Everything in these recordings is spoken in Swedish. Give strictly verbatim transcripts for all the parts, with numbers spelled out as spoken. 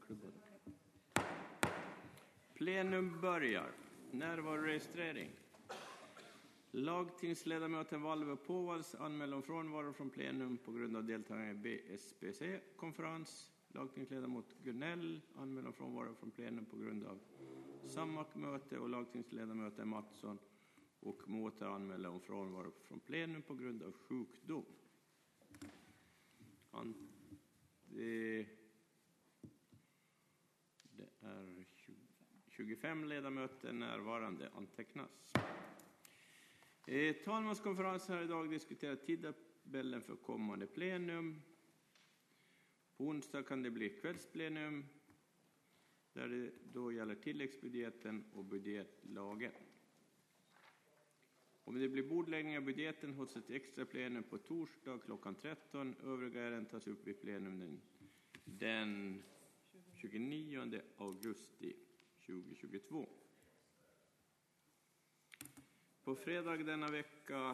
Varsågod. Plenum börjar. Närvaroregistrering. Lagtingsledamöten Valve Påvalls anmälan om frånvaro från plenum på grund av deltagande i B S B C-konferens. Lagtingsledamot Gunnell anmälan om frånvaro från plenum på grund av sammakmöte, och lagtingsledamöten Mattsson och Måta anmälan om frånvaro från plenum på grund av sjukdom. Han, det, det är tjugofem ledamöter närvarande antecknas. Eh, talmanskonferensen har idag diskuterat tidtabellen för kommande plenum. På onsdag kan det bli kvällsplenum där det då gäller tilläggsbudgeten och budgetlagen. Om det blir bordläggning av budgeten hos ett extra plenum på torsdag klockan tretton, övriga ärenden tas upp i plenum den, den tjugonionde augusti tjugohundratjugotvå. På fredag denna vecka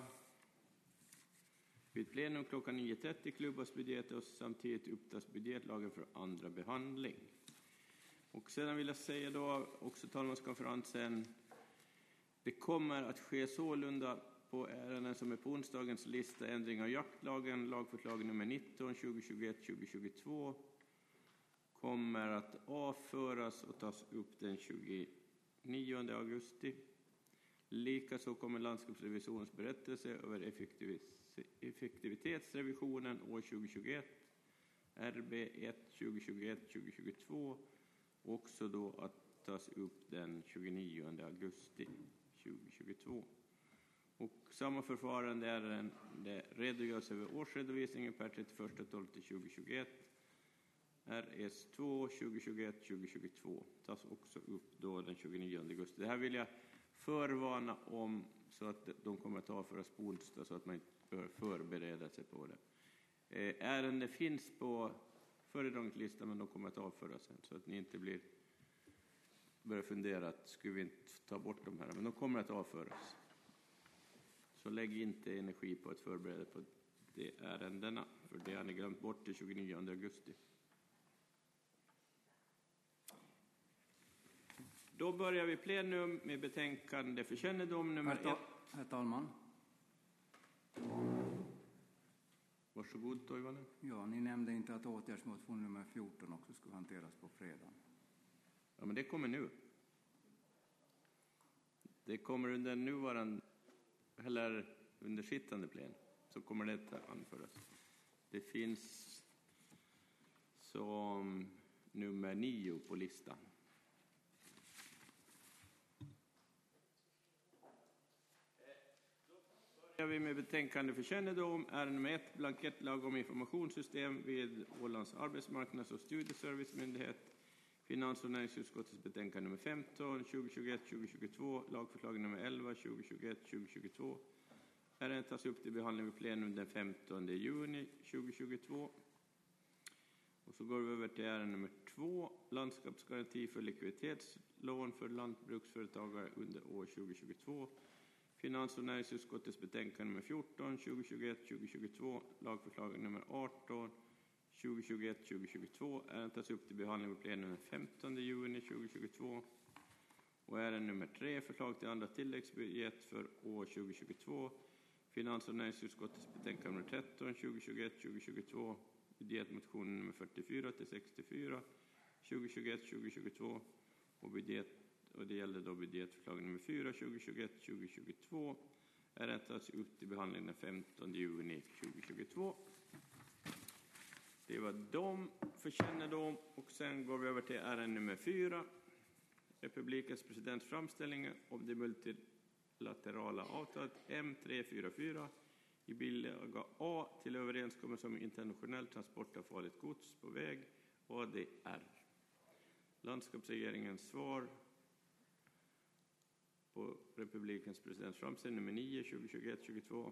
vid plenum klockan nio trettio klubbas budget och samtidigt upptas budgetlagen för andra behandling. Och sedan vill jag säga då också talmanskonferensen, det kommer att ske sålunda på ärenden som är på onsdagens lista: ändring av jaktlagen, lagförslag nummer nitton tjugohundratjugoett tjugohundratjugotvå kommer att avföras och tas upp den tjugonionde augusti. Likaså kommer landskapsrevisionens berättelse över effektivis- effektivitetsrevisionen år tjugohundratjugoett, R B ett tjugohundratjugoett tjugohundratjugotvå, också då att tas upp den tjugonionde augusti tjugohundratjugotvå. Och samma förfarande är en redogörelse över årsredovisningen per trettioförsta december tjugohundratjugoett, R S två tjugohundratjugoett tjugohundratjugotvå, tas också upp då den tjugonionde augusti. Det här vill jag förvarna om, så att de kommer att avföras på onsdag, så att man inte bör förbereda sig på det. Ärenden finns på föredragningslistan, men de kommer att avföras sen, så att ni inte blir börjar fundera att skulle vi inte ta bort de här, men de kommer att avföras. Så lägg inte energi på att förbereda på de ärendena, för det har ni glömt bort den tjugonionde augusti. Då börjar vi plenum med betänkande för kännedom nummer herr, ta- ett. herr talman. Varsågod, Toivonen. Ja, ni nämnde inte att åtgärdsmotion nummer fjorton också skulle hanteras på fredag. Ja, men det kommer nu. Det kommer under nuvarande, eller under sittande plen, så kommer det att anföras. Det finns som nummer nio på listan. Börjar vi med betänkande för kännedom, är nummer ett, blankettlag om informationssystem vid Ålands arbetsmarknads- och studieservicemyndighet. Finans- och näringsutskottets betänkande nummer femton tjugohundratjugoett tjugohundratjugotvå, lagförslag nummer elva tjugohundratjugoett tjugohundratjugotvå. Ärendet tas upp till behandling vid plenum den femtonde juni tjugohundratjugotvå. Och så går vi över till ärende nummer två, landskapsgaranti för likviditetslån för lantbruksföretagare under år tjugohundratjugotvå. Finans- och näringsutskottets betänkande nummer fjorton tjugohundratjugoett tjugohundratjugotvå, lagförslag nummer arton tjugohundratjugoett tjugohundratjugotvå. Ärendet tas upp till behandling vid plenum den femtonde juni tjugohundratjugotvå. Och ärende nummer tre, förslag till andra tilläggsbudget för år tjugohundratjugotvå. Finans- och näringsutskottets betänkande nummer tretton tjugohundratjugoett tjugohundratjugotvå. Budgetmotion nummer fyrtiofyra till sextiofyra tjugohundratjugoett tjugohundratjugotvå. Och budget och det gäller då budgetförslag nummer fyra tjugohundratjugoett tjugohundratjugotvå. Ärendet tas upp till behandling den femtonde juni tjugohundratjugotvå. Det var de för kännedom, och sen går vi över till ärende nummer fyra. Republikens presidents framställning om det multilaterala avtalet M tre fyra fyra i bilaga A till överenskommelse om internationell transport av farligt gods på väg, A D R. Landskapsregeringens svar på Republikens presidents framställning nummer nio tjugohundratjugoett tjugohundratjugotvå.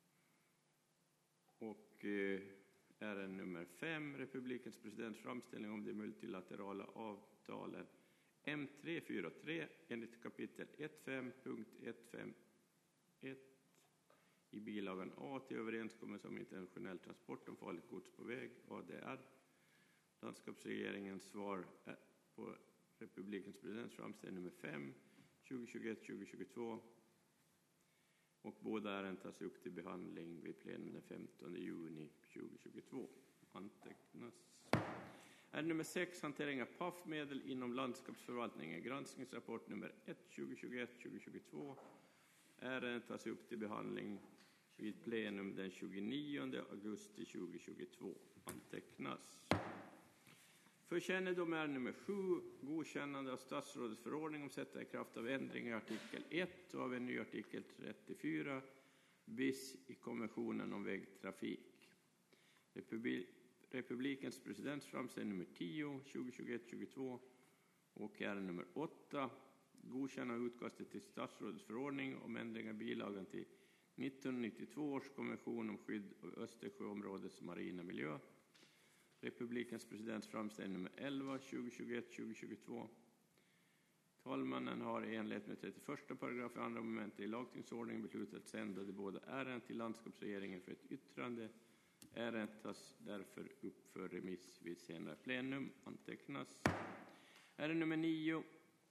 Och eh, ärende nummer fem, Republikens presidents framställning om de multilaterala avtalen M tre fyra tre enligt kapitel fyrtiofem punkt etthundrafemtioett i bilagan A till överenskommelse om internationell transport om farligt gods på väg, A D R. Landskapsregeringens svar på Republikens presidents framställning nummer fem, tjugohundratjugoett till tjugohundratjugotvå. Och båda ärenden tas upp till behandling vid plenum den femtonde juni tjugohundratjugotvå. Antecknas. Ärende nummer sex, hantering av P A F-medel inom landskapsförvaltningen. Granskningsrapport nummer ett, tjugohundratjugoett till tjugohundratjugotvå. Ärendet tas upp till behandling vid plenum den tjugonionde augusti tjugohundratjugotvå. Antecknas. För kännedom är nummer sju, godkännande av statsrådets förordning om sätta i kraft av ändring i artikel ett och av en ny artikel trettiofyra bis i konventionen om vägtrafik. Republi Republikens presidents framställning nummer tio, tjugohundratjugoett till tjugohundratjugotvå och ärende nummer åtta, godkänna utkastet till statsrådets förordning om ändring av bilagan till nittonhundranittiotvå års konvention om skydd av Östersjöområdets marina miljö. Republikens presidents framställning nummer elva, tjugohundratjugoett till tjugohundratjugotvå. Talmannen har i enlighet med trettioförsta paragrafen andra momentet i lagtingsordningen beslutat sända de båda ärenden till landskapsregeringen för ett yttrande. Ärendet tas därför upp för remiss vid senare plenum. Antecknas. Ärende nummer nio.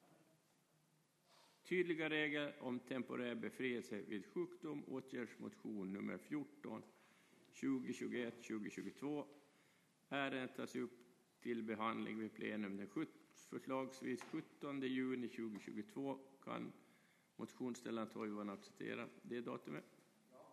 Tydliga regler om temporär befrielse vid sjukdom. Åtgärdsmotion nummer fjorton, tjugohundratjugoett till tjugohundratjugotvå. Ärendet tas upp till behandling vid plenum den förslagsvis sjuttonde juni tjugohundratjugotvå. Kan motionsställaren Toivonen acceptera det datumet? Ja.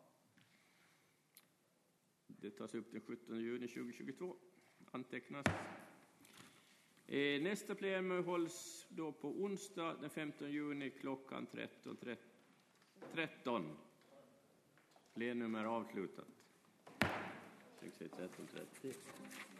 Det tas upp den sjuttonde juni tjugohundratjugotvå. Antecknas. Eh, nästa plenum hålls då på onsdag den femtonde juni klockan tretton tretton. Plenum är avslutat. tretton trettio.